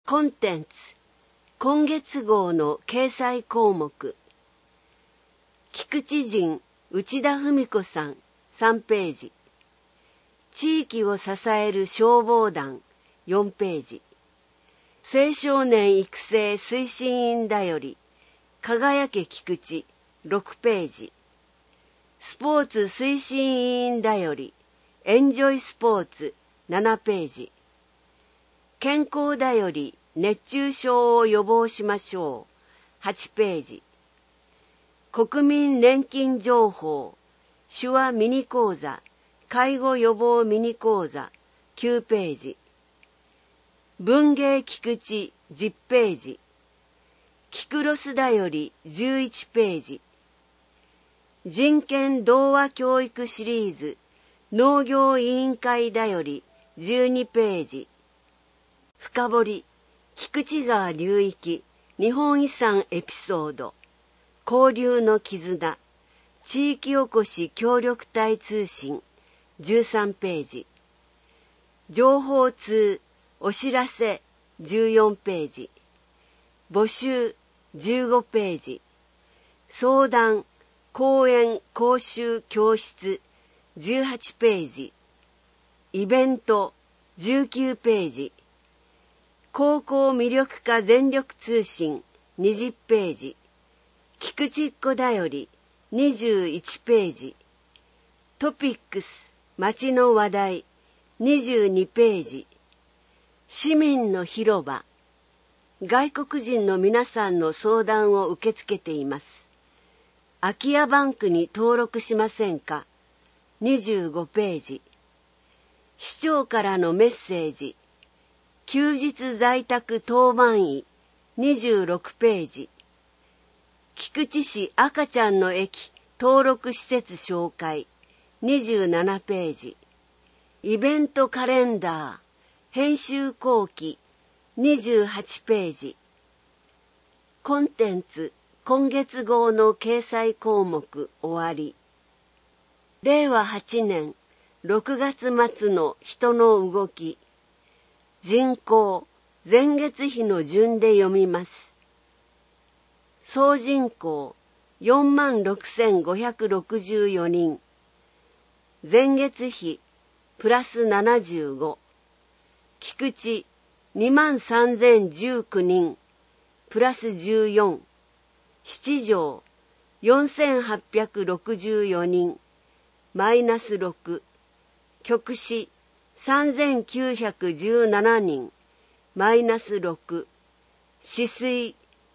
コンテンツ今月号の掲載項目、菊池人内田文子さん3ページ、地域を支える消防団4ページ、青少年育成推進員だより輝け菊池6ページ、スポーツ推進委員だよりエンジョイスポーツ7ページ、健康だより熱中症を予防しましょう8ページ、国民年金情報手話ミニ講座介護予防ミニ講座9ページ、文芸菊池10ページ、キクロスだより11ページ、人権童話教育シリーズ農業委員会だより12ページ、深掘り菊池川流域日本遺産エピソード交流の絆地域おこし協力隊通信13ページ、情報通お知らせ14ページ、募集15ページ、相談講演講習教室18ページ、イベント19ページ、高校魅力化全力通信20ページ、菊池っ子だより21ページ、トピックス街の話題22ページ、市民の広場外国人の皆さんの相談を受け付けています。空き家バンクに登録しませんか25ページ、市長からのメッセージ休日在宅当番医26ページ、菊池市赤ちゃんの駅登録施設紹介27ページ、イベントカレンダー編集後期28ページ、コンテンツ今月号の掲載項目終わり。令和8年6月末の人の動き、人口前月比の順で読みます。総人口46,564人、前月比プラス75、菊池23,019人、プラス14、七条4,864人、マイナス6、極視3,917人、マイナス6、止水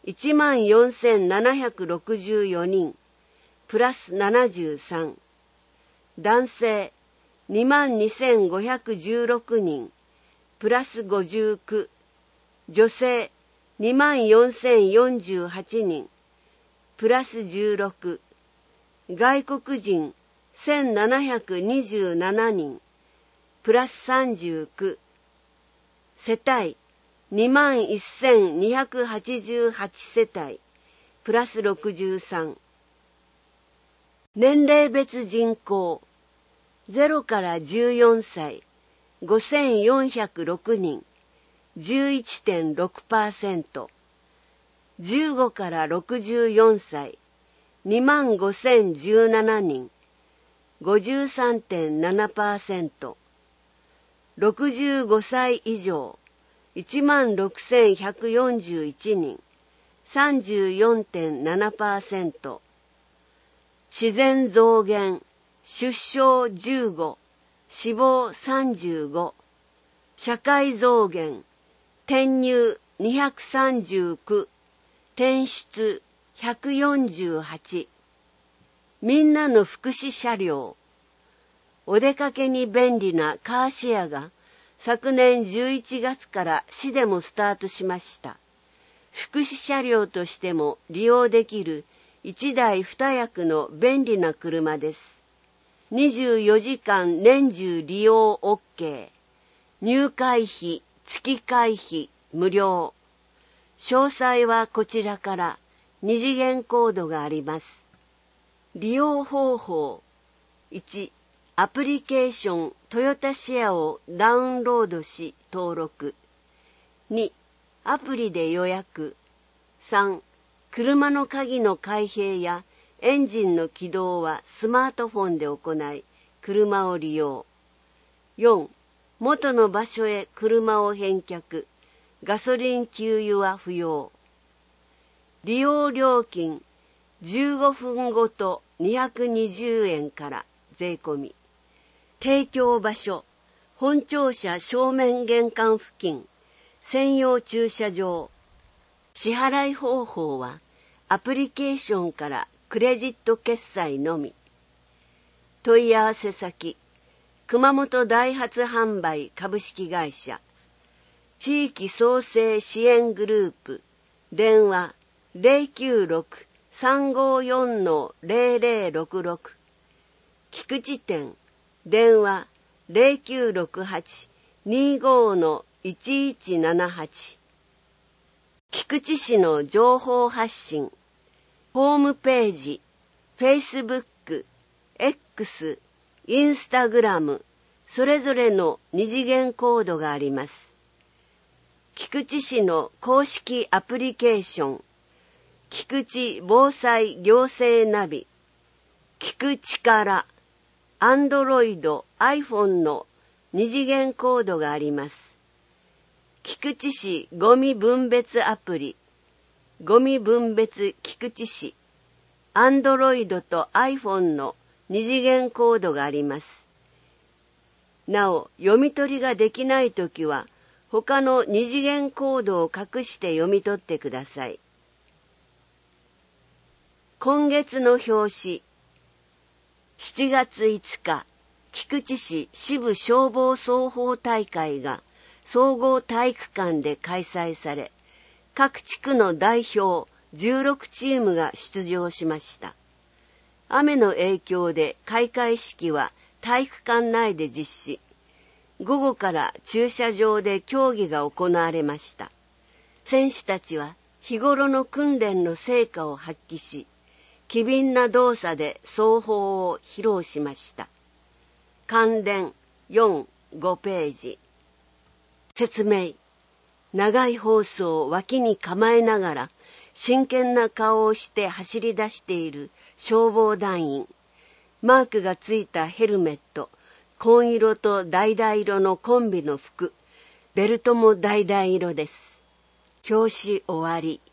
14,764人、プラス73、男性22,516人、プラス59、女性24,048人、プラス16、外国人1,727人、プラス39、世帯21,288世帯、プラス63、年齢別人口0から14歳5,406人、11.6%、15から64歳25,017人、53.7%、65歳以上16,141人、34.7%、自然増減、出生15、死亡35、社会増減、転入239、転出148、みんなの福祉車両、お出かけに便利なカーシェアが昨年11月から市でもスタートしました。福祉車両としても利用できる1台2役の便利な車です。24時間年中利用 OK。入会費、月会費無料。詳細はこちらから2次元コードがあります。利用方法。1、アプリケーショントヨタシェアをダウンロードし登録。2、 アプリで予約。3、車の鍵の開閉やエンジンの起動はスマートフォンで行い、車を利用。4、元の場所へ車を返却。ガソリン給油は不要。利用料金15分ごと220円から税込み。提供場所、本庁舎正面玄関付近、専用駐車場。支払い方法はアプリケーションからクレジット決済のみ。問い合わせ先、熊本ダイハツ販売株式会社、地域創生支援グループ、電話 096-354-0066、菊池店、電話 0968-25-1178。菊池市の情報発信、ホームページ、Facebook、X、Instagram、それぞれの二次元コードがあります。菊池市の公式アプリケーション、菊池防災行政ナビ、菊池からAndroid、iPhone の二次元コードがあります。菊池市ゴミ分別アプリ、ゴミ分別菊池市、Android と iPhone の二次元コードがあります。なお、読み取りができないときは、他の二次元コードを隠して読み取ってください。今月の表紙、7月5日、菊池市支部消防操法大会が総合体育館で開催され、各地区の代表16チームが出場しました。雨の影響で開会式は体育館内で実施。午後から駐車場で競技が行われました。選手たちは日頃の訓練の成果を発揮し、機敏な動作で奏法を披露しました。関連4、5ページ。説明。長いホースを脇に構えながら真剣な顔をして走り出している消防団員。マークがついたヘルメット、紺色と橙色のコンビの服、ベルトも橙色です。表紙終わり。